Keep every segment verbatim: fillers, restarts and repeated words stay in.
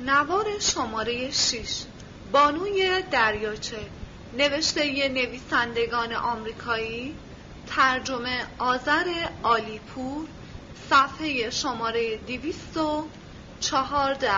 نوار شماره شش، بانوی دریاچه، نوشته نویسندگان آمریکایی، ترجمه آذر عالیپور، صفحه شماره دویست و چهارده.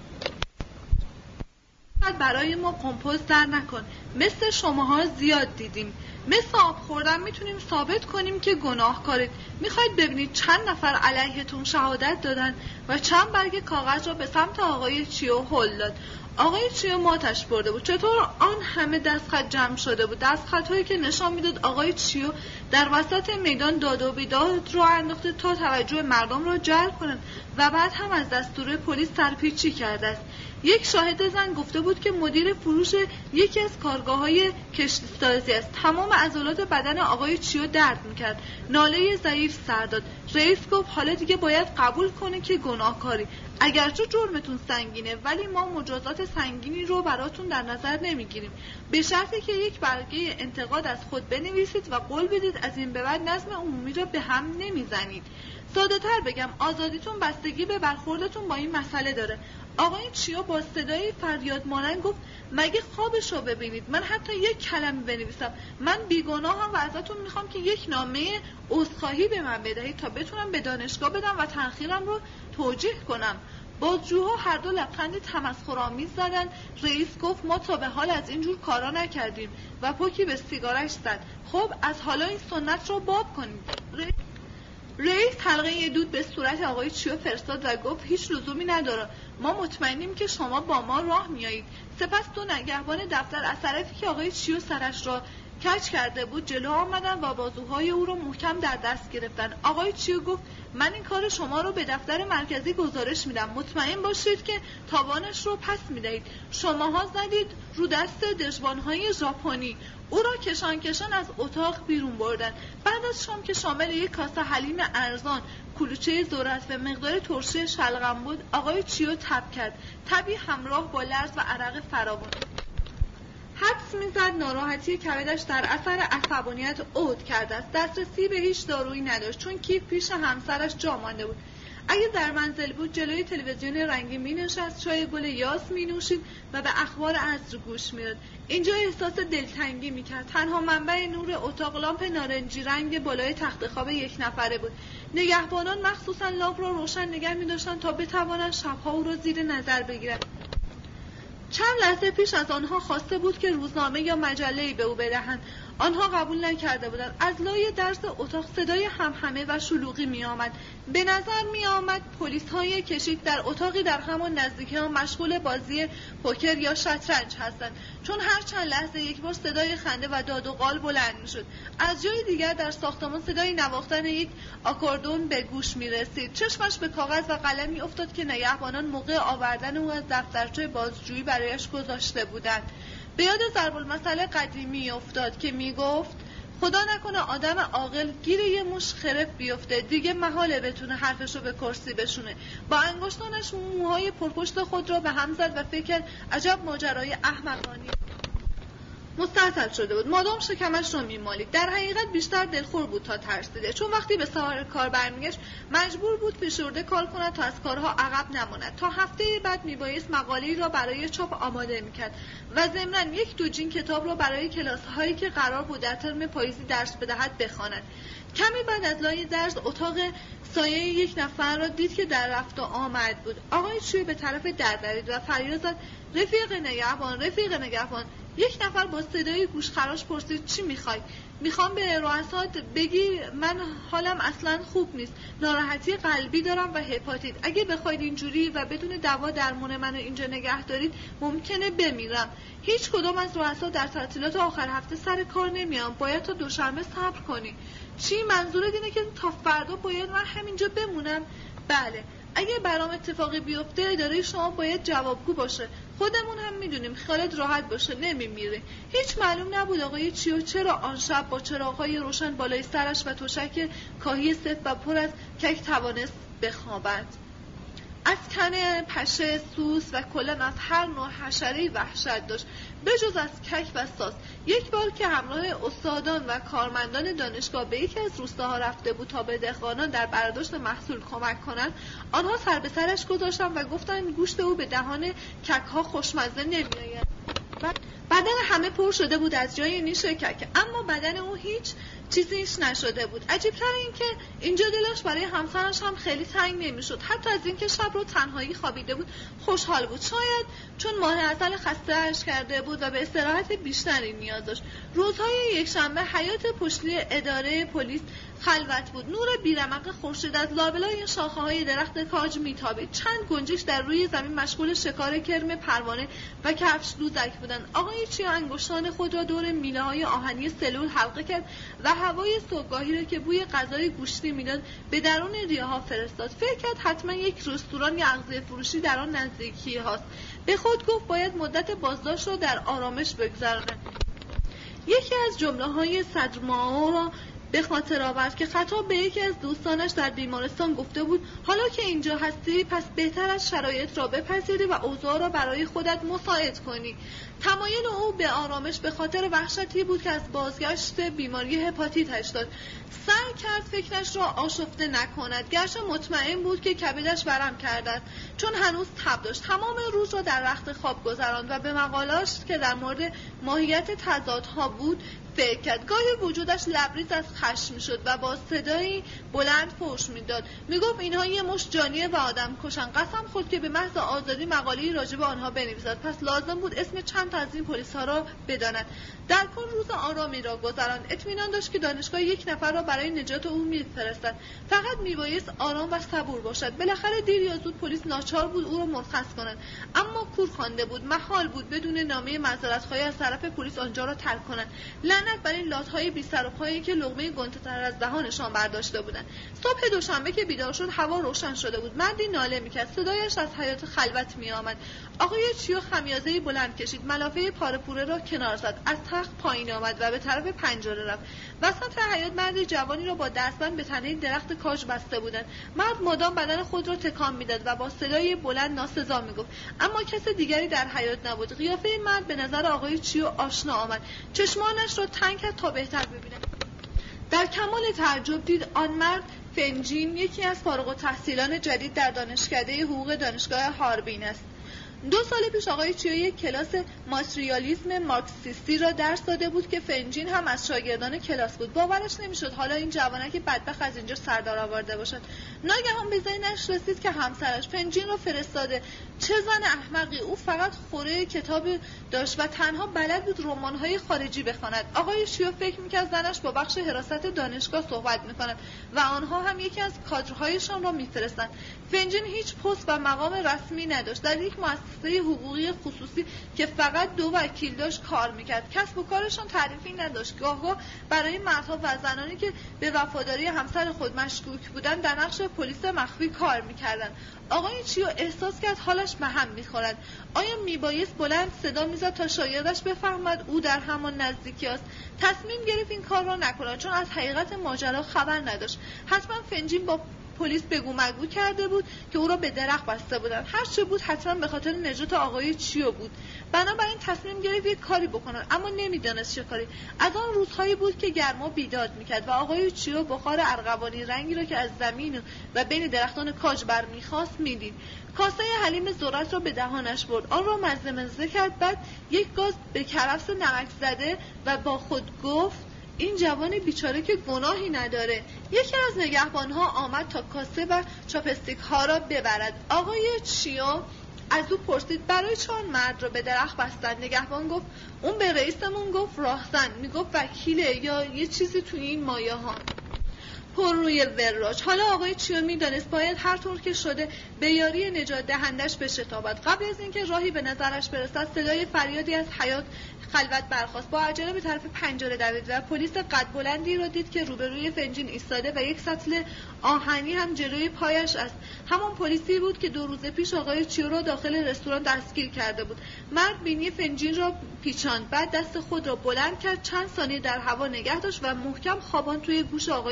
برای ما کمپوز در نکن، مثل شماها زیاد دیدیم. مثل آب خوردن میتونیم ثابت کنیم که گناهکارید. میخواید ببینید چند نفر علیهتون شهادت دادن و چند برگ کاغذ را به سمت آقای چیو هل داد. آقای چیو ماتش برده بود. چطور آن همه دستخط جمع شده بود؟ دستخط‌هایی که نشان میداد آقای چیو در وسط میدان داد و بیداد رو انداخته تا توجه مردم را جلب کنند و بعد هم از دستور پلیس سرپیچی کرده است. یک شاهد زن گفته بود که مدیر فروش یکی از کارگاه‌های کشتیسازی است. تمام عضلات بدن آقای چیو درد میکرد. ناله ضعیف سر داد. رئیس گفت حالا دیگه باید قبول کنه که گناهکاری. اگرچه جرمتون سنگینه ولی ما مجازات سنگینی رو براتون در نظر نمیگیریم، به شرطی که یک برگه انتقاد از خود بنویسید و قول بدید از این به بعد نظم عمومی را به هم نمیزنید. ساده تر بگم آزادیتون بستگی به برخوردتون با این مسئله داره. آقای چیو با صدای فریاد مانند گفت مگه خوابش رو ببینید؟ من حتی یک کلمه بنویسم، من بیگناهم و ازتون میخوام که یک نامه عذرخواهی به من بدهید تا بتونم به دانشگاه بدم و تأخیرم رو توجیه کنم. بازجوها هر دو لبخند تمسخرآمیز زدند. رئیس گفت ما تا به حال از اینجور کارا نکردیم و پوکی به سیگارش زد. خب از حالا این سنت رو باب کنید. رئیس رئیس حلقه دود به صورت آقای چیو فرستاد و گفت هیچ لزومی نداره، ما مطمئنیم که شما با ما راه میایید. سپس دو نگهبان دفتر از طرفی که آقای چیو سرش را کج کرده بود جلو آمدن و بازوهای او را محکم در دست گرفتن. آقای چیو گفت من این کار شما رو به دفتر مرکزی گزارش میدم. مطمئن باشید که تاوانش رو پس میدهید. شماها زدید رو دست دژبانهای ژاپنی. او را کشان کشان از اتاق بیرون بردن. بعد از شام که شامل یک کاسه حلیم ارزان، کلوچه ذرت و مقدار ترشی شلغم بود، آقای چیو تب کرد. تبی همراه با لرز و عرق فراوان. حدس میزد ناراحتی کبدش در اثر عصبانیت عود کرده است. دسترسی به هیچ دارویی نداشت چون کیف پیش همسرش جا مانده بود. اگه در منزل بود جلوی تلویزیون رنگی می نشست، چای گل یاس می نوشید و به اخبار عصر گوش می داد. اینجا احساس دلتنگی می کرد. تنها منبع نور اتاق لامپ نارنجی رنگ بالای تخت خواب یک نفره بود. نگهبانان مخصوصا لامپ را روشن نگه می داشتند تا بتوانند شبها او را زیر نظر بگیرند. چند لحظه پیش از آنها خواسته بود که روزنامه یا مجله‌ای به او بدهند. آنها قبول نکرده بودند. از لای درز اتاق صدای همهمه و شلوغی می آمد. به نظر می آمد پلیس های کشیک در اتاقی در همان نزدیکی ها مشغول بازی پوکر یا شطرنج هستند، چون هر چند لحظه یک بار صدای خنده و داد و قال بلند می شد. از جای دیگر در ساختمان صدای نواختن یک آکوردون به گوش می رسید. چشمش به کاغذ و قلمی افتاد که نگهبانان موقع آوردن او از دفترچه بازجویی برایش گذاشته بودند. به یاد ضرب المثل قدیمی افتاد که می گفت خدا نکنه آدم عاقل گیر یه مش خرف بیفته، دیگه محاله بتونه حرفشو به کرسی بشونه. با انگشتانش موهای پرپشت خود را به هم زد و فکر کرد عجب ماجرای احمقانه. مستعصل شده بود. مادام شکمش رو میمالید. در حقیقت بیشتر دلخور بود تا ترسیده، چون وقتی به سر کار برمیگشت مجبور بود فشرده کار کند تا از کارها عقب نماند. تا هفته بعد میبایست مقاله‌ای را برای چاپ آماده میکرد و ضمناً یک دوجین کتاب را برای کلاس‌هایی که قرار بود در ترم پاییزی درس بدهد بخواند. کمی بعد از لای درز اتاق سایه یک نفر را دید که در رفت و آمد بود. آقای چیو به طرف در دوید و فریاد زد رفیق نگهبان، رفیق نگهبان. یک نفر با صدای گوشخراش پرسید چی میخوای؟ میخوام به رؤسات بگی من حالم اصلا خوب نیست، ناراحتی قلبی دارم و هپاتیت. اگه بخواید اینجوری و بدون دوا درمون منو اینجا نگه دارید ممکنه بمیرم. هیچ کدوم از رؤسا در تعطیلات آخر هفته سر کار نمیام، باید تا دوشنبه صبر کنی. چی منظورت اینه که تا فردا باید من همینجا بمونم؟ بله، اگه برام اتفاقی بیفته اداره شما باید جوابگو باشه. خودمون هم میدونیم خیالت راحت باشه، نمیمیره. هیچ معلوم نبود آقای چیو چرا آن شب با چراغ‌های روشن بالای سرش و تشک کاهی سفت و پر از کک توانست بخوابد. از کنه، پشه، سوس و کلاً از هر نوع حشره‌ای وحشت داشت، بجز از کک و ساس. یک بار که همراه استادان و کارمندان دانشگاه به یکی از روستاها رفته بود تا به دهقانان در برداشت محصول کمک کنند، آنها سر به سرش گذاشتند و گفتند گوشت او به دهان کک‌ها خوشمزه نمی‌آید. بدن همه پر شده بود از جای نیش کک، اما بدن او هیچ چیزیش نشده بود. عجیب‌تر این که اینجا دلش برای همسرش هم خیلی تنگ نمی‌شد. حتی از اینکه شب رو تنهایی خوابیده بود خوشحال بود، شاید چون ماه عسل خسته‌اش کرده بود و به استراحت بیشتری نیاز داشت. روزهای یکشنبه حیاط پشتی اداره پلیس خلوت بود. نور بیرمق خورشید از لابلای شاخه‌های درخت کاج میتابید. چند گنجش در روی زمین مشغول شکار کرم پروانه و کفش دوزک بودند. آقای چیا انگشتان خود را دور میله‌های آهنی سلول حلقه کرد و هوای صبحگاهی را که بوی غذای گوشتی میداد به درون ریه‌ها فرستاد. فکر کرد حتما یک رستوران یا اغذیه فروشی در آن نزدیکی هاست. به خود گفت باید مدت بازداشت را در آرامش بگذراند. یکی از جمله‌های صدرمائو را به خاطر آورد که خطاب به یکی از دوستانش در بیمارستان گفته بود حالا که اینجا هستی پس بهتر از شرایط را بپذیری و اوضاع را برای خودت مساعد کنی. تمایل او به آرامش به خاطر وحشتی بود که از بازگشت بیماری هپاتیتش داشت. سعی کرد فکرش را آشفته نکند، گرچه مطمئن بود که کبدش ورم کرده چون هنوز تب داشت. تمام روز را در رخت خواب گذراند و به مقالات که در مورد ماهیت تضادها بود فکر کرد. گاهی وجودش لبریز از خشم میشد و با صدایی بلند فحش میداد. میگفت اینها یه مشت جانیه و آدم کشن. قسم خورد که به محض آزادی مقاله‌ای راجع به آنها بنویسد، پس لازم بود اسم چند تا از این پلیس‌ها را بداند. در کل روز آرامی را گذراند. اطمینان داشت که دانشگاه یک نفر را برای نجات او میفرستد. فقط میبایست آرام و صبور باشد. بالاخره دیر یا زود پلیس ناچار بود او را مرخص کند، اما کور خوانده بود. محال بود بدون نامه معذرت‌خواهی از طرف پلیس آنجا را ترک کنند. لعنت بر این لات‌های بی سر و پایی که لقمه گنته‌تر از دهانشان برداشته بودند. صبح دوشنبه که بیدار شد هوا روشن شده بود. مردی ناله می‌کرد. صدایش از حیاط خلوت می‌آمد. آقای چیو خمیازه‌ای بلند کشید، ملافه پاره پوره را کنار زد، از تخت پایین آمد و به طرف پنجره رفت. وسط حیاط مرد جوانی را با دستبند به تنه درخت کاج بسته بودند. مرد مدام بدن خود را تکان می‌داد و با صدای بلند ناسزا می‌گفت، اما کس دیگری در حیاط نبود. قیافه مرد به نظر آقای چیو آشنا آمد. چشمانش را تنگ کرد تا بهتر ببیند. در کمال تعجب دید آن مرد فنجین، یکی از فارغ التحصیلان جدید در دانشکده حقوق دانشگاه هاربین است. دو سال پیش آقای چیو یک کلاس ماتریالیسم مارکسیستی را درس داده بود که فنجین هم از شاگردان کلاس بود. باورش نمیشد حالا این جوانک بدبخت از اینجا سردار آورده باشد. ناگهان به ذهنش رسید که همسرش فنجین را فرستاده. چه زن احمقی! او فقط خوره کتاب داشت و تنها بلد بود رمان‌های خارجی بخواند. آقای چیو فکر می‌کرد زنش با بخش حراست دانشگاه صحبت می‌کند و آنها هم یکی از کادرهایشان را می‌فرستند. فنجین هیچ پست و مقام رسمی نداشت. در یک مؤسسه حقوقی خصوصی که فقط دو وکیل داشت کار می‌کرد. کسب و کارشان تعریفی نداشت. گاه-گاه برای مردها و زنانی که به وفاداری همسر خود مشکوک بودند در نقش پلیس مخفی کار می‌کردند. آقای چیو احساس کرد حالش به هم می‌خورد. آیا میبایست بلند صدا می‌زد تا شاگردش بفهمد او در همان نزدیکی است؟ تصمیم گرفت این کار را نکند چون از حقیقت ماجرا خبر نداشت. حتما فنجین با پلیس بگو مگو کرده بود که او را به درخت بسته بودند. هر چه بود حتما به خاطر نجات آقای چیو بود. بنابراین تصمیم گرفت یک کاری بکند، اما نمیدانست چه کاری. از آن روزهایی بود که گرما بیداد میکرد و آقای چیو بخار ارغوانی رنگی را که از زمین و بین درختان کاج برمیخواست میدید. کاسه حلیم ذرت را به دهانش برد، آن را مزه مزه کرد، بعد یک گاز به کرفس نمک زده و با خود گفت این جوان بیچاره که گناهی نداره. یکی از نگهبانها آمد تا کاسه و چاپستیک ها را ببرد. آقای چیو از او پرسید برای چه آن مرد را به درخت بستن؟ نگهبان گفت اون به رئیسمون گفت راهزن، میگفت وکیله یا یه چیزی توی این مایه ها. پر روی وراج. حالا آقای چیو میدانست باید هر طور که شده به یاری نجات دهندش بشتابد. قبل از اینکه راهی به نظرش برسد صدای فریادی از حیاط خلوت برخاست. با عجله به طرف پنجره دوید و پلیس قد بلندی را دید که روبروی فنجین ایستاده و یک سطل آهنی هم جلوی پایش است. همان پلیسی بود که دو روز پیش آقای چیو را داخل رستوران دستگیر کرده بود. مرد بینی فنجین را پیچاند، بعد دست خود را بلند کرد، چند ثانیه در هوا نگه داشت و محکم خواباند توی گوش آقای وکیل.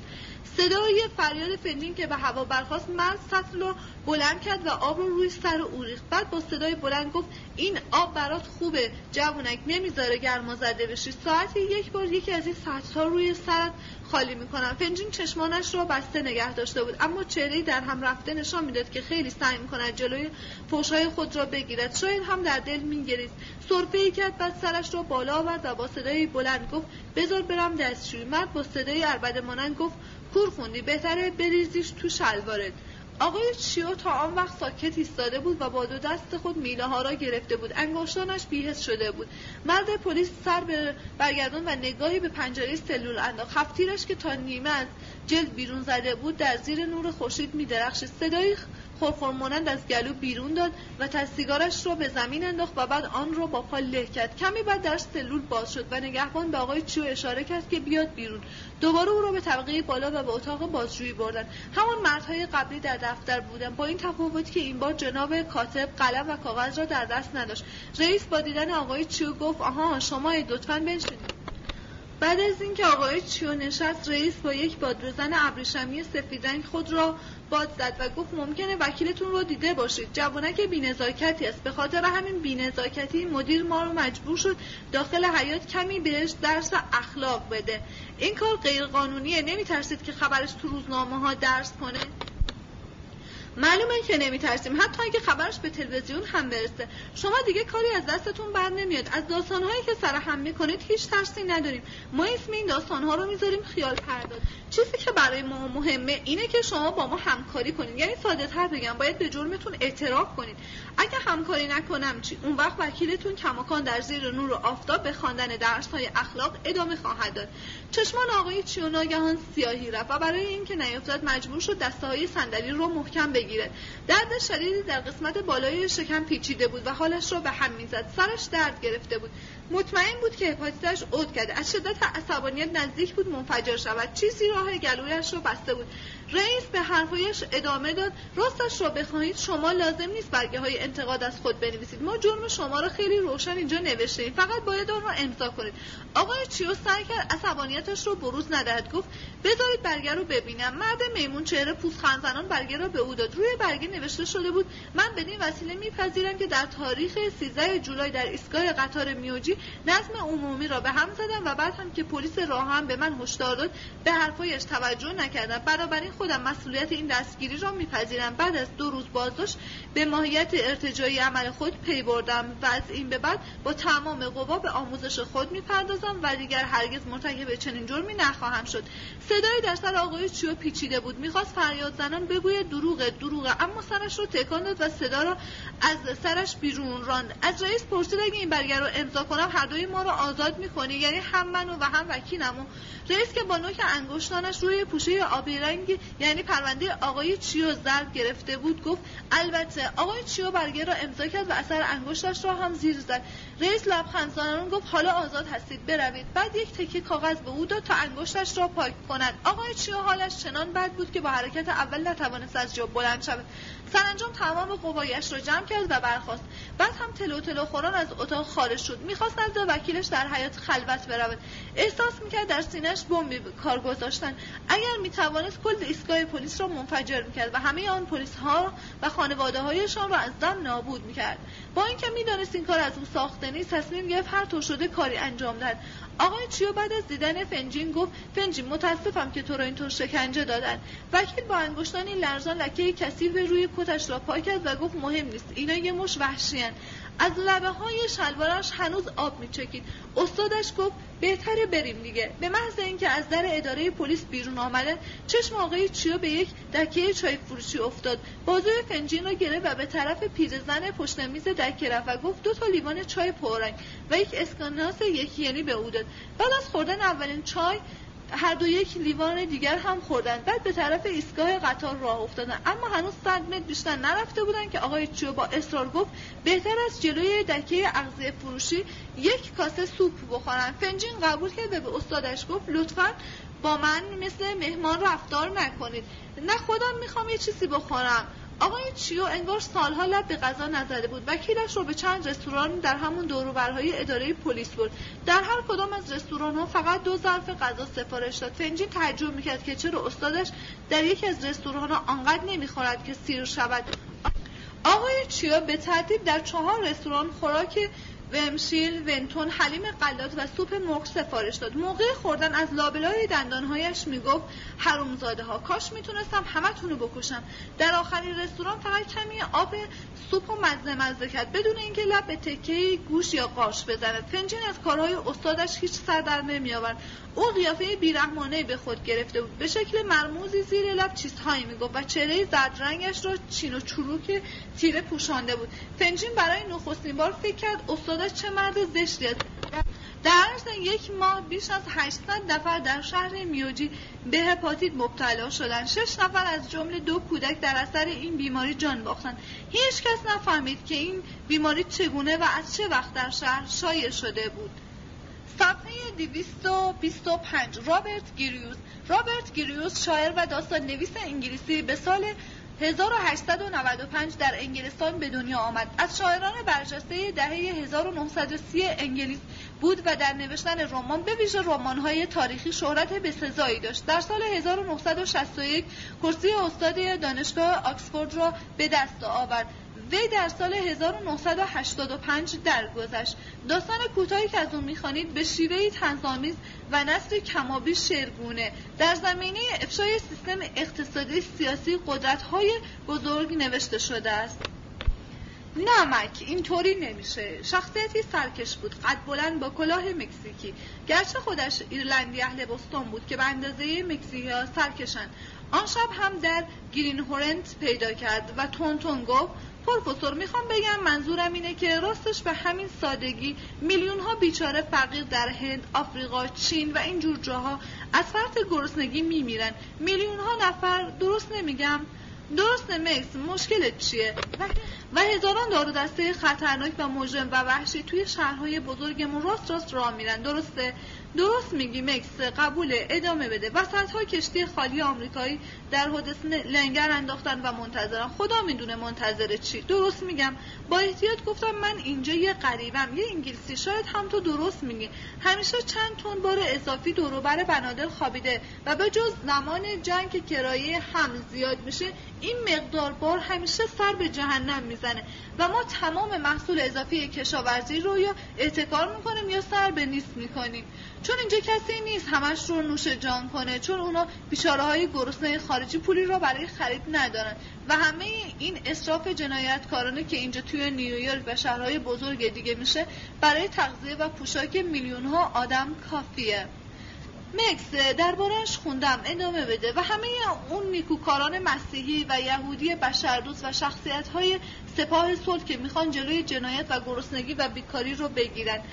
کشید. صدای فریاد فنجین که به هوا برخاست مرد سطل رو بلند کرد و آب رو روی سر او ریخت. بعد با صدای بلند گفت این آب برات خوبه جوونک، نمیذاره گرما زده بشی. ساعتی یک بار یکی از این سطل‌ها روی سرت خالی میکنم. فنجین چشمانش را بسته نگه داشته بود، اما چهره‌ای در هم رفته نشان میداد که خیلی سعی میکند جلوی فحش‌های خود را بگیرد. شاید هم در دل میگریست. سرفه‌ای کرد، بعد سرش را بالا آورد و با صدای بلند گفت بذار برم دستشویی. مرد با صدای عربده مانند گفت کور خوندی، بهتره بریزیش تو شلوارت. آقای چیو تا آن وقت ساکت ایستاده بود و با دو دست خود میله ها را گرفته بود. انگشتانش بی‌حس شده بود. مرد پلیس سر به برگردان و نگاهی به پنجره سلول انداخت. هفتیرش که تا نیمه از جلد بیرون زده بود در زیر نور خورشید می‌درخشید. صدای خرخر مانند از گلو بیرون داد و تا سیگارش را به زمین انداخت و بعد آن را با پا له کرد. کمی بعد در سلول باز شد و نگهبان به آقای چیو اشاره کرد که بیاد بیرون. دوباره او را به طبقه بالا و به اتاق بازجویی بردند. همان مردهای قبلی در دفتر بودند، با این تفاوت که این بار جناب کاتب قلم و کاغذ را در دست نداشت. رئیس با دیدن آقای چیو گفت آها شما لطفاً بنشینید. بعد از اینکه آقای چیو نشست، رئیس با یک بادرزن ابریشمی سفید رنگ خود را باد زد و گفت ممکنه وکیلتون رو دیده باشید. جوانک بی‌نزاکتی است. به خاطر همین بی‌نزاکتی مدیر ما رو مجبور شد داخل حیاط کمی بهش درس اخلاق بده. این کار غیر قانونیه. نمی‌ترسید که خبرش تو روزنامه‌ها درس کنه؟ معلومه که نمیترسیم، حتی اگه خبرش به تلویزیون هم برسه. شما دیگه کاری از دستتون بر نمیاد. از داستانهایی که سر هم میکنید هیچ ترسی نداریم. ما اسم این داستانها رو میذاریم خیال پرداز. چیزی که برای ما مهمه اینه که شما با ما همکاری کنید. یعنی ساده تر بگم باید به جرمتون اعتراف کنید. اگه همکاری نکنم چی؟ اون وقت وکیلتون کماکان در زیر نور آفتاب به خواندن درس‌های اخلاق ادامه خواهد داد. چشمان آقای چیو ناگهان سیاهی رفت و برای اینکه نیفتاد مجبور شد دسته‌های صندلی رو محکم بگیرد. درد شدیدی در قسمت بالای شکم پیچیده بود و حالش را به هم می‌زد. سرش درد گرفته بود. مطمئن بود که هپاتیتش عود کرده. از شدت عصبانیت نزدیک بود منفجر شود. چیزی راه گلویش را بسته بود. رئیس به حرفایش ادامه داد. راستش را بخواهید شما لازم نیست برگه های انتقاد از خود بنویسید. ما جرم شما را خیلی روشن اینجا نوشتیم. فقط باید آن را امضا کنید. آقای چیو سعی کرد عصبانیتش رو بروز ندهد. گفت بذارید برگه رو ببینم. مرد میمون چهره پوزخند زنان برگه را به او داد. روی برگه نوشته شده بود من بدین وسیله میپذیرم که در تاریخ سیزده جولای در ایستگاه قطار میوجی نظم عمومی را به هم زدم و بعد هم که پلیس راه هم به من هشدار داد به حرفایش توجه نکردم. بنابراین خودم مسئولیت این دستگیری را میپذیرم. بعد از دو روز بازداشت به ماهیت ارتجاعی عمل خود پی بردم و از این به بعد با تمام قوا به آموزش خود میپردازم و دیگر هرگز مرتکب چنین جرمی نخواهم شد. صدای در سر آقای چیو پیچیده بود. میخواست فریاد زنان بگوید دروغه دروغه، اما سرش رو تکان داد و صدا را از سرش بیرون راند. از رئیس پرسید اگه این برگه رو امضا کنم هر دوی ما رو آزاد میکنی؟ یعنی هم منو و هم وکیلمو؟ رئیس که با نوک انگشتانش روی پوشه آبی رنگ یعنی پرونده آقای چیو ضرب گرفته بود گفت البته. آقای چیو برگه را امضا کرد و اثر انگشتش را هم زیر زد. رئیس لبخند زنان گفت حالا آزاد هستید، بروید. بعد یک تکه کاغذ به او داد تا انگشتش را پاک کند. آقای چیو حالش چنان بد بود که با حرکت اول نتوانست از جا بلند شود. سرانجام تمام قوایش را جمع کرد و برخاست. بعد هم تلو تلو خوران از اتاق خارج شد. میخواست نزد وکیلش در حیاط خلوت برود. احساس میکرد در سینه‌اش بمبی کار گذاشتن. اگر میتوانست کل ایستگاه پلیس را منفجر میکرد و همه آن پلیس ها و خانواده هایشان را از دم نابود میکرد. با اینکه میدانست این کار از او ساخته نیست، تصمیم گرفت هر طور شده کاری انجام دهد. آقای چیو بعد از دیدن فنجین گفت فنجین متاسفم که تو را اینطور شکنجه دادن. وکیل با انگشتانی لرزان لکه کثیف روی کتش را پاک کرد و گفت مهم نیست، اینا یه مش وحشیان. از لبه های شلوارش هنوز آب میچکید. استادش گفت بهتره بریم دیگه. به محض اینکه از در اداره پلیس بیرون آمدن چشم آقای چیو به یک دکه چای فروشی افتاد. بازوی فنجین را گرفت و به طرف پیرزن پشت میز دکه رفت و گفت دو تا لیوان چای پررنگ و یک اسکناس یکی یعنی به او داد. بعد از خوردن اولین چای هر دو یک لیوان دیگر هم خوردند. بعد به طرف ایستگاه قطار راه افتادن، اما هنوز صد متر بیشتر نرفته بودند که آقای چیو با اصرار گفت بهتر از جلوی دکه اغذیه فروشی یک کاسه سوپ بخورن. فنجین قبول کرد و به استادش گفت لطفاً با من مثل مهمان رفتار نکنید. نه خودم میخوام یه چیزی بخورم. آقای چیو انگار سالها لب به غذا نزده بود. وکیلش رو به چند رستوران در همون دور و برهای اداره پلیس برد. در هر کدام از رستوران‌ها فقط دو ظرف غذا سفارش داد. فنجین تعجب می‌کرد که چرا استادش در یکی از رستوران‌ها آنقدر نمی‌خورد که سیر شود. آقای چیو به ترتیب در چهار رستوران خوراک ومشیل، ونتون، حلیم غلات و سوپ مرغ سفارش داد. موقع خوردن از لابلای دندانهایش میگفت حرومزاده ها، کاش میتونستم همتونو بکشم. در آخرین رستوران فقط کمی آب سوپ و مزه مزه کرد بدون اینکه لب به تکه گوش یا قارچ بزند. فنجین از کارهای استادش هیچ سر در نمیآورد. او قیافه بیرحمانه به خود گرفته بود. به شکل مرموزی زیر لب چیزهایی میگفت و چهره زرد رنگش را چین و چروک تیره پوشانده بود. فنجین برای نخستین بار فکر کرد استادش چه مرد زشتی است. در عرض یک ماه بیش از هشتصد نفر در شهر میوجی به هپاتیت مبتلا شدند. شش نفر از جمله دو کودک در اثر این بیماری جان باختند. هیچ کس نفهمید که این بیماری چگونه و از چه وقت در شهر شایع شده بود. صفحه دویست و بیست و پنج. رابرت گریوس. رابرت گریوس شاعر و داستان نویس انگلیسی به سال هزار و هشتصد و نود و پنج در انگلستان به دنیا آمد. از شاعران برجسته دهه هزار و نهصد و سی انگلیس بود و در نوشتن رمان به ویژه رمان‌های تاریخی شهرت بسزایی داشت. در سال هزار و نهصد و شصت و یک کرسی استاد دانشگاه آکسفورد را به دست آورد. وی در سال هزار و نهصد و هشتاد و پنج درگذشت. داستان کوتاهی که از اون می‌خوانید به شیوهی طنزآمیز و نثری کمابی شعرگونه در زمینه افشای سیستم اقتصادی سیاسی قدرت‌های بزرگ نوشته شده است. نمک اینطوری نمیشه. شخصیتی سرکش بود، قد بلند با کلاه مکزیکی. گرچه خودش ایرلندی اهل بوستون بود که به اندازه مکزیکی‌ها سرکشن. آن شب هم در گرین هورنت پیدا کرد و تون تون گفت پروفسور میخوام بگم منظورم اینه که راستش به همین سادگی میلیون ها بیچاره فقیر در هند، آفریقا، چین و این جور جاها از فرط گرسنگی میمیرن. میلیون ها نفر، درست نمیگم؟ درسته مکس، مشکلت چیه؟ و هزاران دارو دسته خطرناک و مجرم و وحشی توی شهرهای بزرگمون راست راست راه میرن. درسته؟ درست میگی مکس، قبوله، ادامه بده. وسطها کشتی خالی آمریکایی در حدث لنگر انداختن و منتظرن. خدا میدونه منتظر چی. درست میگم؟ با احتیاط گفتم من اینجا یه غریبم، یه انگلیسی. شاید هم تو درست میگی. همیشه چند تن بار اضافی دور و بر بنادر خوابیده و به جز زمان جنگ که کرایه هم زیاد میشه این مقدار بار همیشه سر به جهنم میزنه و ما تمام محصول اضافی کشاورزی رو یا احتکار میکنیم یا سر به نیست میکنیم. چون اینجا کسی نیست همش رو نوش جان کنه، چون اونا بیچاره های گرسنه خارجی پولی رو برای خرید ندارن و همه این اسراف جنایتکارانه که اینجا توی نیویورک و شهرهای بزرگ دیگه میشه برای تغذیه و پوشاک میلیون ها آدم کافیه. مکس، درباره‌اش خوندم، ادامه بده. و همه اون نیکوکاران مسیحی و یهودی بشردوست و شخصیت‌های سپاه صلح که میخوان جلوی جنایت و گرسنگی و بیکاری رو بگیرن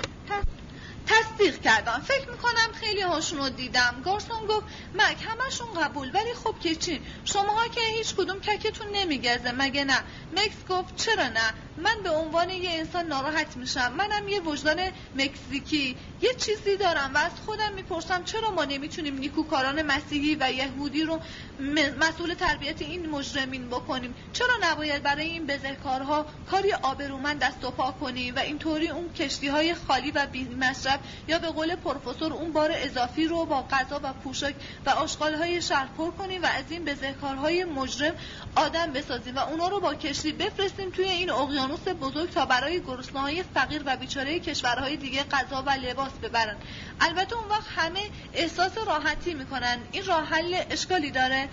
تصدیق کردم. فکر میکنم خیلی هاشون رو دیدم. گارسون گفت مک همشون قبول، ولی خب که چی؟ شماها که هیچ کدوم ککتون نمیگزه مگه نه؟ مکس گفت چرا نه؟ من به عنوان یه انسان ناراحت میشم. منم یه وجدان مکزیکی، یه چیزی دارم و از خودم میپرسم چرا ما نمیتونیم نیکوکاران مسیحی و یهودی رو مسئول تربیت این مجرمین بکنیم؟ چرا نباید برای این بزهکارها کاری آبرومند دست و پا کنیم و اینطوری اون کشتی‌های خالی و بی مصرف یا به قول پروفسور اون بار اضافی رو با غذا و پوشاک و آشغال‌های شهر پر کنیم و از این بزهکارهای مجرم آدم بسازیم و اونا رو با کشتی بفرستیم توی این اقیانوس بزرگ تا برای گرسنه‌های فقیر و بیچاره کشورهای دیگه غذا و لباس ببرن. البته اون وقت همه احساس راحتی میکنن. این راه حل اشکالی داره؟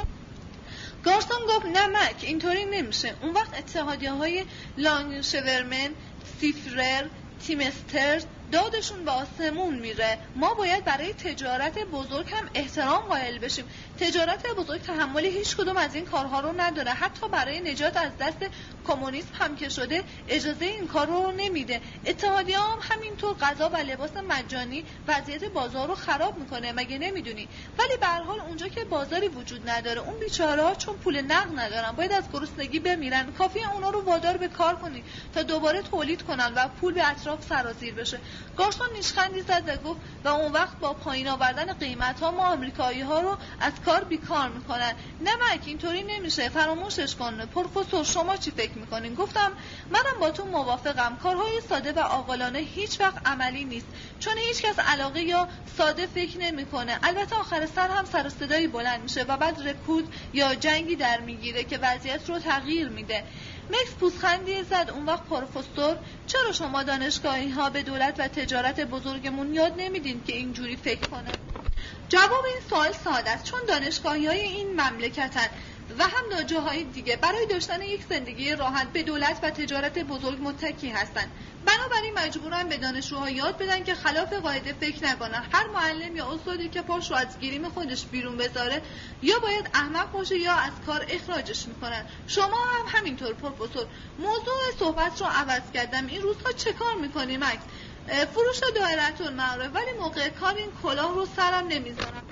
گارسون گفت نه مک، اینطوری نمیشه. اون وقت اتحادیه‌های لانگشورمن، سیفرر، تیمسترز دادشون به آسمون میره. ما باید برای تجارت بزرگ هم احترام قائل بشیم. تجارت بزرگ تحمل هیچ کدوم از این کارها رو نداره. حتی برای نجات از دست کمونیسم هم که شده اجازه این کار رو نمیده. اتحادیه هم همینطور غذا و لباس مجانی وضعیت بازار رو خراب میکنه، مگه نمیدونی؟ ولی به هر حال اونجا که بازاری وجود نداره اون بیچاره‌ها چون پول نقد ندارن باید از گرسنگی بمیرن. کافیه اونا رو وادار به کار کنی تا دوباره تولید کنن و پول به اطراف سرازیر بشه. گارسون نیشخندی زد و گفت و اون وقت با پایین آوردن قیمت‌ها ما آمریکایی‌ها رو از کار روزگار بیکار میکنن. نمک اینطوری نمیشه، فراموشش کن. پروفسور شما چی فکر میکنین؟ گفتم منم با تو موافقم. کارهای ساده و عاقلانه هیچ وقت عملی نیست، چون هیچ کس علاقه یا ساده فکر نمیکنه. البته آخر سر هم سر و صدایی بلند میشه و بعد رکود یا جنگی در میگیره که وضعیت رو تغییر میده. مکس پوزخندی زد. اون وقت پروفسور چرا شما دانشگاهی ها به دولت و تجارت بزرگمون یاد نمیدین که اینجوری فکر کنه؟ جواب این سوال ساده است، چون دانشگاهی های این مملکتن و هم در جاهای دیگه برای داشتن یک زندگی راحت به دولت و تجارت بزرگ متکی هستن. بنابراین مجبورن به دانشجوها یاد بدن که خلاف قاعده فکر نکنن. هر معلم یا استادی که پاش رو از گریم خودش بیرون بذاره یا باید احمق باشه یا از کار اخراجش میکنن. شما هم همینطور پروفسور. موضوع صحبت رو عوض کردم. این روزها چه کار میکنی مکس؟ فروش دایره‌المعارف، ولی موقع کار این کلاه رو سرم نمیذارم.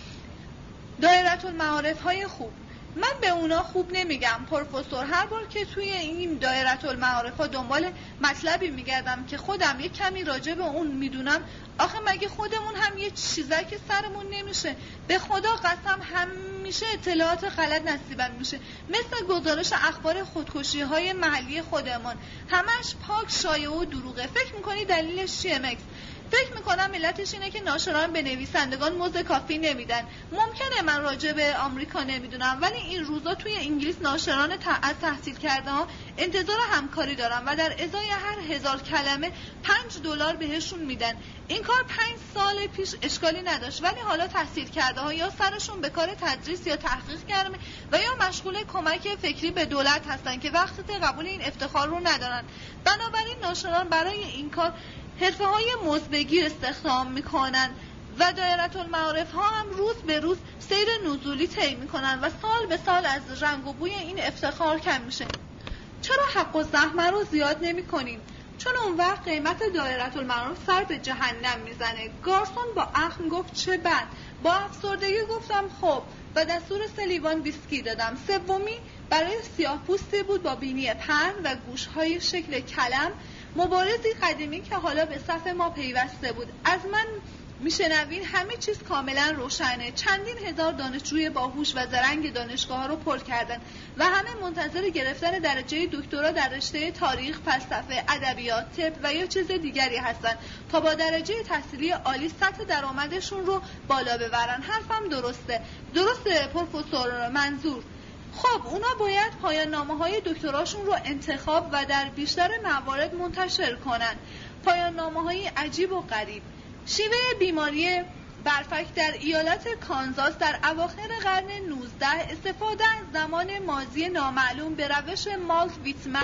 دایره‌المعارف های خوب، من به اونا خوب نمیگم پروفسور. هر بار که توی این دایره‌المعارف ها دنبال مطلبی میگردم که خودم یک کمی راجع به اون میدونم، آخه مگه خودمون هم یه چیزایی سرمون نمیشه؟ به خدا قسم همیشه اطلاعات غلط نصیبم میشه، مثل گزارش اخبار خودکشی های محلی خودمون، همش پاک شایعه و دروغه. فکر میکنی دلیلش چیه مکس؟ فکر میکنم علتش اینه که ناشران به نویسندگان مزد کافی نمیدن. ممکنه من راجع به آمریکا نمیدونم، ولی این روزا توی انگلیس ناشران از تحصیل کرده ها انتظار همکاری دارن و در ازای هر هزار کلمه پنج دلار بهشون میدن. این کار پنج سال پیش اشکالی نداشت، ولی حالا تحصیل کرده ها یا سرشون به کار تدریس یا تحقیق گرمه و یا مشغول کمک فکری به دولت هستن که وقت قبول این افتخار رو ندارن. بنابراین ناشران برای این کار حرفه های مزدبگیر استخدام میکنن و دایره‌المعارف ها هم روز به روز سیر نزولی طی میکنن و سال به سال از رنگ و بوی این افتخار کم میشه. چرا حق و زحمه رو زیاد نمی کنین؟ چون اون وقت قیمت دایره‌المعارف سر به جهنم میزنه. گارسون با اخم گفت چه بد. با افسردگی گفتم خب و دستور سه لیوان ویسکی دادم. سومی برای سیاه پوستی بود با بینی پهن و گوشهای شکل کلم، مبارزی قدیمی که حالا به صف ما پیوسته بود. از من میشنوین همه چیز کاملا روشنه. چندین هزار دانشجوی باهوش و زرنگ دانشگاه ها رو پر کردن و همه منتظر گرفتن درجه دکترا در رشته تاریخ، فلسفه، ادبیات، طب و یا چیز دیگری هستن تا با درجه تحصیلی عالی سطح درآمدشون رو بالا ببرن. حرفم درسته؟ درسته پروفسور منظور؟ خب اونا باید پایان نامه های دکتراشون رو انتخاب و در بیشتر موارد منتشر کنن. پایان نامه های عجیب و غریب. شیوه بیماری برفک در ایالت کانزاس در اواخر قرن نوزده استفاده از زمان ماضی نامعلوم به روش مالت ویتمن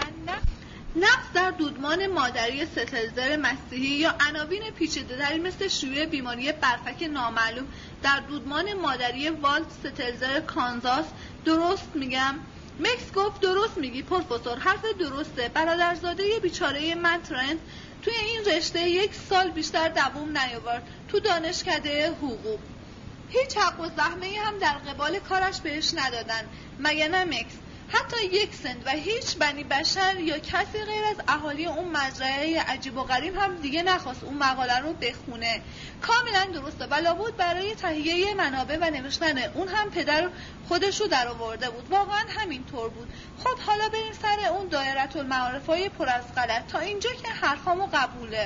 نقص در دودمان مادری ستلزر مسیحی یا عناوین پیچیده‌تری مثل شیوع بیماری برفک نامعلوم در دودمان مادری والت ستلزر کانزاس. درست میگم؟ مکس گفت درست میگی پروفسور، حرف درسته. برادرزاده بیچاره من ترنت توی این رشته یک سال بیشتر دوام نیاورد تو دانشکده حقوق. هیچ حق و زحمه‌ای هم در قبال کارش بهش ندادن، مگه نه مکس؟ حتی یک سنت و هیچ بنی بشر یا کسی غیر از اهالی اون مزرعه عجیب و غریب هم دیگه نخواست اون مقاله رو بخونه. کاملا درسته و لابد برای تهیه منابع و نوشتن اون هم پدر خودش رو در آورده بود. واقعا همین طور بود. خب حالا بریم سر اون دایره‌المعارف‌های پر از غلط. تا اینجا که حرفامو قبوله.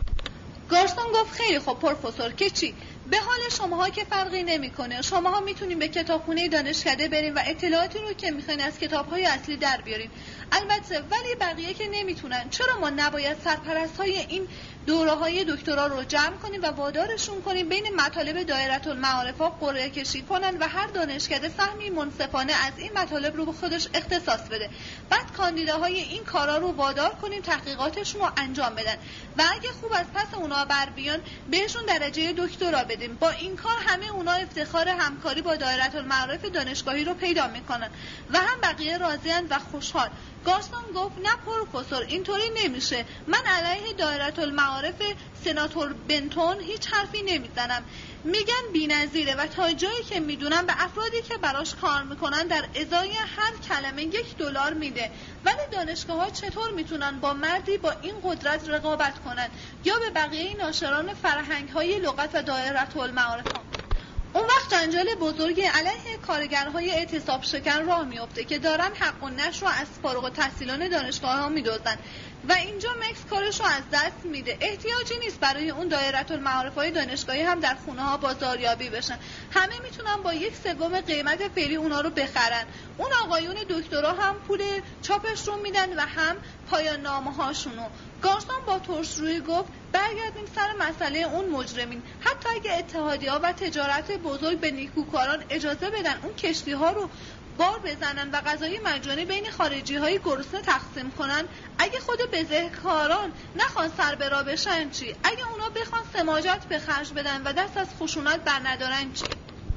گارسون گفت خیلی خب پروفسور، که چی؟ به حال شماها که فرقی نمیکنه. شماها میتونین به کتابخونه دانشکده برین و اطلاعاتی رو که میخواین از کتاب‌های اصلی در بیارین. البته ولی بقیه که نمیتونن. چرا ما نباید سرپرست‌های این دوره‌های دکترا رو جمع کنیم و وادارشون کنیم بین مطالب دایره‌المعارف‌ها قرعه کشی کنن و هر دانشکده سهمی منصفانه از این مطالب رو به خودش اختصاص بده. بعد کاندیداهای این کارا رو وادار کنیم تحقیقاتشون رو انجام بدن و اگه خوب از پس اونا بر بیان بهشون درجه دکترا بدیم. با این کار همه اونا افتخار همکاری با دایره‌المعارف دانشگاهی رو پیدا میکنن و هم بقیه راضی‌اند و خوشحال. گارسون گفت نه پروفسور، اینطوری نمیشه. من علیه دایره‌المعارف سناتور بنتون هیچ حرفی نمیزنم. میگن بی‌نظیره و تا جایی که میدونم به افرادی که براش کار میکنن در ازای هر کلمه یک دلار میده. ولی دانشگاه ها چطور میتونن با مردی با این قدرت رقابت کنن یا به بقیه ناشران فرهنگ های لغت و دایره‌المعارف ها؟ اون وقت جنجال بزرگی علیه کارگرهای اعتصاب شکن راه میفته که دارن حق و نشر رو از فارغ التحصیلان دانشگاه ها میدزدن و اینجا مکس کارش رو از دست میده. احتیاجی نیست برای اون دایره المعارف های دانشگاهی هم در خونه ها بازاریابی بشن. همه میتونن با یک سوم قیمت فعلی اونا رو بخرن. اون آقایون دکترا هم پول چاپش رو میدن و هم پایان نامه هاشونو. گارسون با ترشرویی گفت برگردیم سر مسئله اون مجرمین. حتی اگه اتحادیه‌ها و تجارت بزرگ به نیکوکاران اجازه بدن اون کشتی ها رو بار بزنن و غذای مجانی بین خارجی های گرسنه تقسیم کنن، اگه خود بزهکاران نخوان سر به راه بشن چی؟ اگه اونا بخوان سماجت به خرج بدن و دست از خشونت بر ندارن چی؟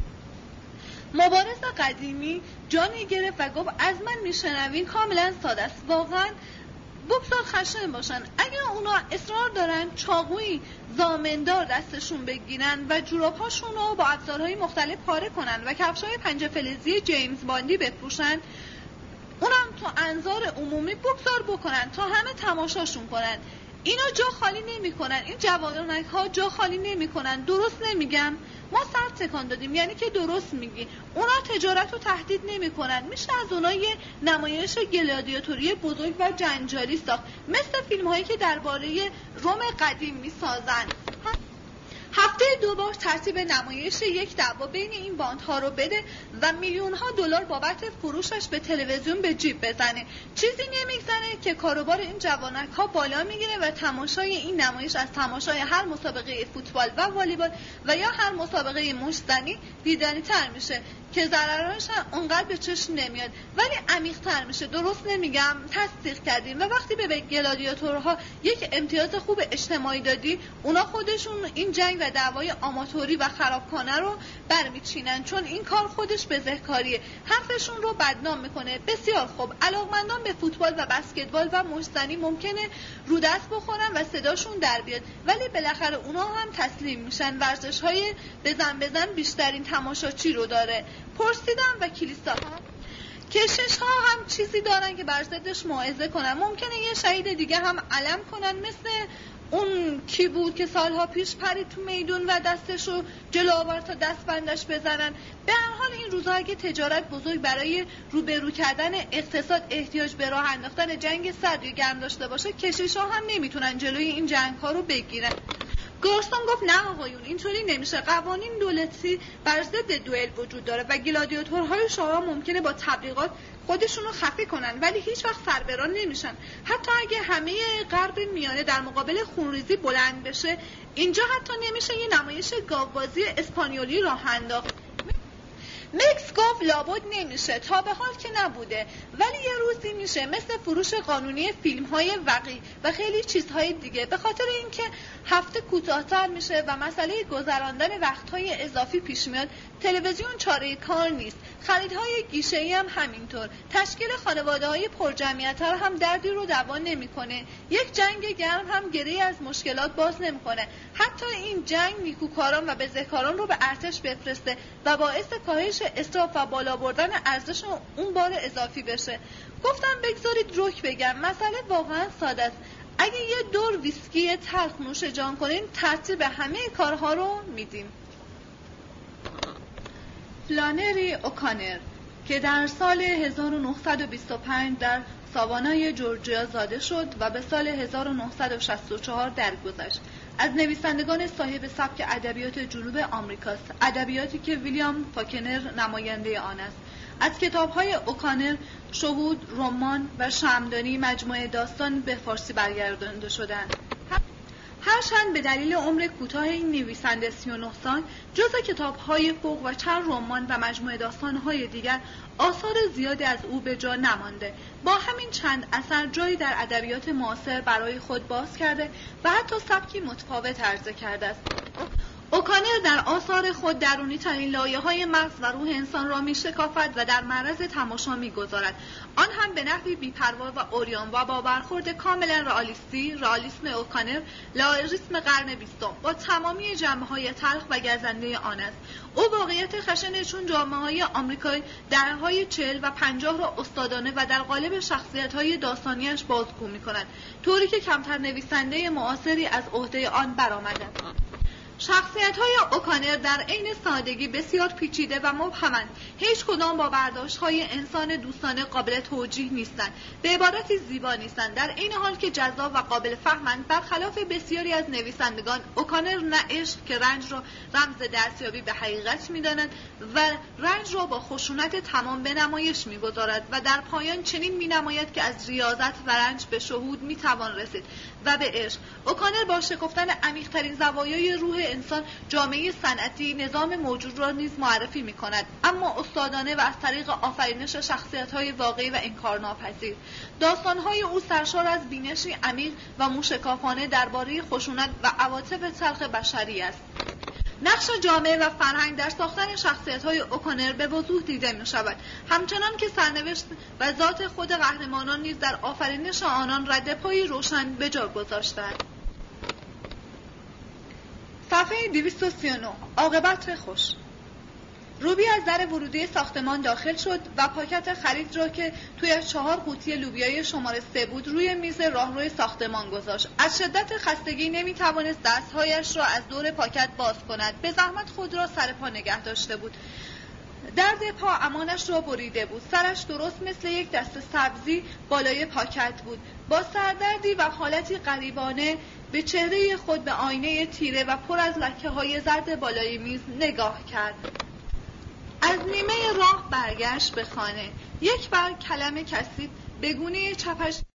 مبارز قدیمی جانی گرفت و گفت از من میشنوین کاملا ساده است. واقعا بگذار خشن باشن. اگه اونا اصرار دارن چاقویی زامندار دستشون بگیرن و جوراب‌هاشون رو با ابزارهای مختلف پاره کنن و کفشای پنجه فلزی جیمز باندی بفروشن، اونم تو انظار عمومی بگذار بکنن تا همه تماشاشون کنن. اینا جا خالی نمی کنن. این جوانک ها جا خالی نمی کنن. درست نمیگم؟ ما سر تکان دادیم، یعنی که درست میگی. اونا تجارت رو تهدید نمی کنن. میشه از اونا یه نمایش گلادیاتوری بزرگ و جنجالی ساخت، مثل فیلم هایی که درباره روم قدیم میسازن. هفته دو بار ترتیب نمایش یک دعوا بین این باندها رو بده و میلیون ها دلار بابت فروشش به تلویزیون به جیب بزنه. چیزی نمیگذره که کاروبار این جوانک ها بالا میگیره و تماشای این نمایش از تماشای هر مسابقه فوتبال و والیبال و یا هر مسابقه مشتزنی دیدنی تر میشه که ضررش اونقدر به چشم نمیاد ولی عمیق تر میشه. درست نمیگم؟ تصدیق کردیم. و وقتی به گلادیاتورها یک امتیاز خوب اجتماعی دادی، اونا خودشون این جنگ و دعوای آماتوری و خرابکانه رو برمیچینن، چون این کار خودش بزهکاریه. حرفشون رو بدنام میکنه. بسیار خوب، علاقمندان به فوتبال و بسکتبال و مشتزنی ممکنه رو دست بخورن و صداشون در بیاد، ولی بالاخره اونا هم تسلیم میشن. ورزش‌های بزن بزن بیشترین تماشاچی رو داره. پرسیدم و کلیسا ها کشش ها هم چیزی دارن که بر ضدش موعظه کنن. ممکنه یه شهید دیگه هم علم کنن، مثل اون کی بود که سالها پیش پرید تو میدون و دستشو جلو آورد تا دست بندش بزنن. به هر حال این روزها اگه تجارت بزرگ برای روبرو کردن اقتصاد احتیاج به راه انداختن جنگ سرد یا گرم داشته باشه، کشش ها هم نمیتونن جلوی این جنگ ها رو بگیرن. گارسون گفت نه آقایون، اینطوری نمیشه. قوانین دولتی بر ضد دوئل وجود داره و گلادیاتورهای شاه ممکنه با تبلیغات خودشون رو خفه کنن ولی هیچ وقت سربران نمیشن. حتی اگه همه غرب میانه در مقابل خونریزی بلند بشه، اینجا حتی نمیشه یه نمایش گاوبازی اسپانیولی راه انداخت. مکس گفت لابد نمیشه، تا به حال که نبوده، ولی یه روزی میشه، مثل فروش قانونی فیلم های وقی و خیلی چیزهای دیگه. به خاطر اینکه هفته کوتاه‌تر میشه و مسئله گذراندن وقتهای اضافی پیش میاد، تلویزیون چاره کار نیست. خریدهای گیشه‌ای هم همینطور. تشکیل خانواده‌های پرجمعیت‌تر هم دردی رو دوا نمی‌کنه. یک جنگ گرم هم گره‌ای از مشکلات باز نمی‌کنه. حتی این جنگ نیکوکاران و بزهکاران رو به ارتش بفرسته و باعث کاهش اسراف و بالا بردن ارزش اون بار اضافی بشه. گفتم بگذارید رک بگم، مسئله واقعا ساده است. اگه یه دور ویسکی تلخ نوش جان کنین، ترتیب همه کارها رو میدیم. فلانری اوکانر که در سال هزار و نهصد و بیست و پنج در ساوانای جورجیا زاده شد و به سال هزار و نهصد و شصت و چهار درگذشت، از نویسندگان صاحب سبک ادبیات جنوب آمریکاست، ادبیاتی که ویلیام فاکنر نماینده آن است. از کتاب‌های اوکانر شهود، رمان و شمعدانی مجموعه داستان به فارسی برگردانده شدند. هرچند به دلیل عمر کوتاه این نویسنده سی و نه سال، جز کتاب‌های فوق و چند رمان و مجموعه داستان‌های دیگر آثار زیادی از او به جا نمانده. با همین چند اثر جایی در ادبیات معاصر برای خود باز کرده و حتی سبکی متفاوت عرضه کرده است. اوکانر در آثار خود درونی ترین لایه‌های مغز و روح انسان را می‌شکافد و در معرض تماشا می‌گذارد، آن هم به نحوی بی‌پروا و عریان و با برخورد کاملا رئالیستی. رئالیسم اوکانر لاریسم قرن بیستم با تمامی جنبه‌های تلخ و گزنده آن است. او واقعیت خشن چون جامعه‌های آمریکایی درهای چهل و پنجاه را استادانه و در قالب شخصیت‌های داستانیش بازگو می‌کند، طوری که کمتر نویسنده معاصری از عهده آن برآمده است. شخصیت‌های اوکانر در عین سادگی بسیار پیچیده و مبهمند. هیچ کدام با برداشت‌های انسان دوستانه قابل توجیه نیستند. به عبارتی زیبا نیستند. در این حال که جذاب و قابل فهمند، برخلاف بسیاری از نویسندگان، اوکانر نه عشق که رنج را رمز دستیابی به حقیقت می‌داند و رنج را با خشونت تمام به نمایش می‌گذارد و در پایان چنین می‌نماید که از ریاضت و رنج به شهود می‌توان رسید و به عشق. اوکانر با شکفتن عمیق‌ترین زوایای روح انسان، جامعه صنعتی، نظام موجود را نیز معرفی می‌کند، اما استادانه و از طریق آفرینش شخصیت‌های واقعی و انکارناپذیر. داستان‌های او سرشار از بینشی عمیق و موشکافانه درباره خشونت و عواطف تلخ بشری است. نقش جامعه و فرهنگ در ساختن شخصیت‌های اوکانر به وضوح دیده می‌شود، همچنان که سرنوشت و ذات خود قهرمانان نیز در آفرینش آنان ردپایی روشن به جا گذاشتند. صفحه دویست و سی و نه. عاقبت خوش. روبی از در ورودی ساختمان داخل شد و پاکت خرید را که توی چهار قوطی لوبیای شماره سه بود روی میز راهروی ساختمان گذاشت. از شدت خستگی نمیتوانست دستهایش را از دور پاکت باز کند. به زحمت خود را سر پا نگه داشته بود. درد پا امانش را بریده بود. سرش درست مثل یک دسته سبزی بالای پاکت بود. با سردردی و حالتی غریبانه به چهره خود به آینه تیره و پر از لکه‌های زرد بالای میز نگاه کرد. از نیمه راه برگشت به خانه. یک بار کلم کثیف به گونه چپش